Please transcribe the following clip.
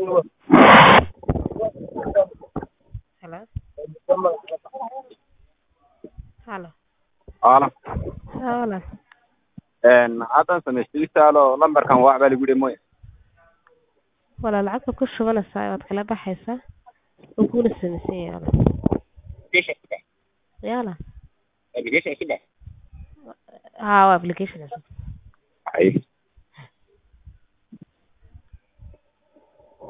Hello. Hello. Alo. Hello. Haatan samaystaysaalo lambarkan wax baa lagu dhimay. Wala lacagta ku shubanaysaa waad kala baxaysaa oo kuna sameeyay yala Application sida. haa application Ay.